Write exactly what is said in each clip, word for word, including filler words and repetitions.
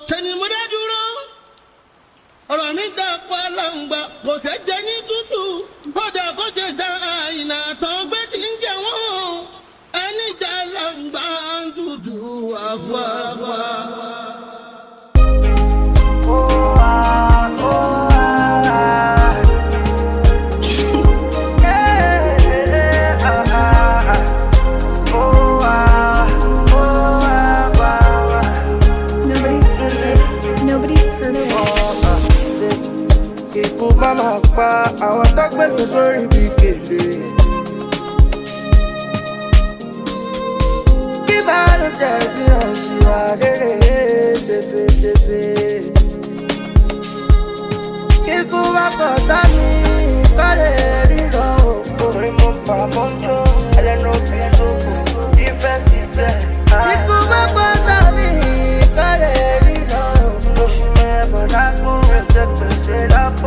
Sẹ́ni mo dá dúró. Ọ̀rọ̀ mi dá pa láǹgbà kò tẹ́ jẹ ní tútù. Kódà kó tẹ dá àìnà tán gbé tí ń jẹ wọ́n. Ẹni dá láǹgbà ń tútù àfọ̀àfọ̀. Mama pa àwọn tó gbé mi sórí bí kèlè. Kí bá ló jẹ́ sí ọ̀sùn àrèrè tẹ̀fẹ̀tẹ̀fẹ̀. Kíkú bá kọ̀ dá mi kọ́lé rírọ̀ òkú. Orin mo pa mọ́ jó ẹlẹ́nu òbí lóko ìfẹ́ sí bẹ́ẹ̀. Kíkú bá kọ̀ dá mi kọ́lé rírọ̀ òkú. Oṣù mẹ́bọ̀ lápò rẹ̀ jẹ́ pèsè lápò.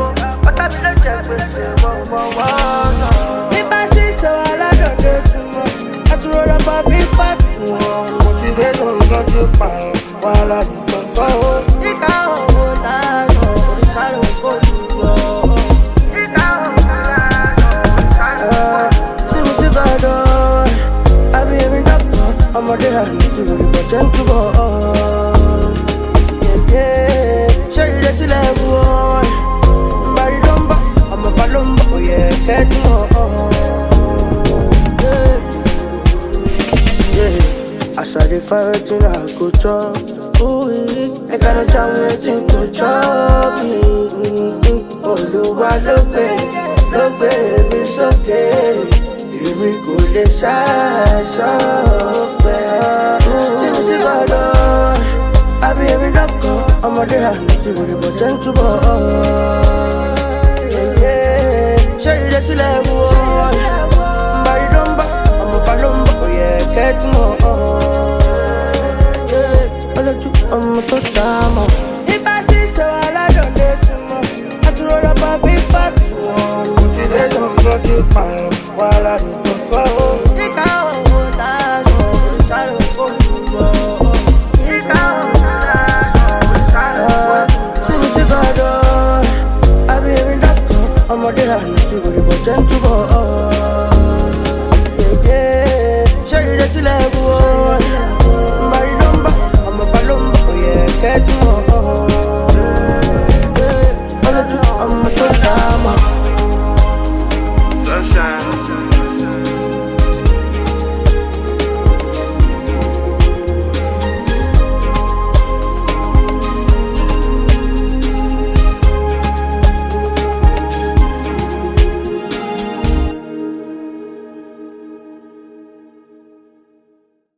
Nípa ṣíṣe aládọ̀dé túmọ̀, àtúrò rọ̀bọ̀ bí pàtó wọn. Motivation nǹkan ti pa ẹ̀ wá láti gbọ̀ngàn o. Ìka òwò láàárọ̀ oríṣàlẹ̀ òkòlù yọ. Ìka òwò láàárọ̀ oríṣàlẹ̀ òkòlù yọ. Tí mo ti gbọ́dọ̀, àbí èmi dọ́kọ̀, ọmọdé àná ti lórí bọ̀jẹ̀ ń túbọ̀. Ṣé ìrètí lẹ́bù ọ́? Oh yeah, catch me on. Yeah, yeah. As I define wetin I go chop, ooh, I got no time waiting to chop me. Olúwa ló gbé, ló gbé mi sókè. Èmi kò lè ṣàìsàn pẹ́. Tí mo ti gbọ́dọ̀, àbí èmi lọ́kọ̀, ọmọdé àná ti wòlé bọ̀ jẹ́ ń túbọ̀. Ṣé lẹ́wù ọ́? Mbàrí ló ń bá, ọmọ bá ló ń bá, kò yẹ kẹ́tù mọ́. Olójú ọmọ tó dá mọ́. Nípa ṣíṣe aládọ̀dé túmọ̀, àtúrò rọ̀bọ̀ bí pàtó wọn. Motivation nǹkan ti pa ẹ̀ wá láti gbọ̀ngàn o. Ìka òwò láàárọ̀ oríṣàlẹ̀ òkòlù yọ. Ìka òwò láàárọ̀ oríṣàlẹ̀ òkòlù yọ. Tí mo ti gbọ́dọ̀, àbí èmi dọ́kọ̀, ọmọdé àná ti wòlé bọ̀ jẹ́ ń túbọ̀. Ṣé ìrètí lẹ́bù ọ́? Mbàrí ló ń bá, ọmọ bá ló ń bá, kò yẹ kẹ́tù.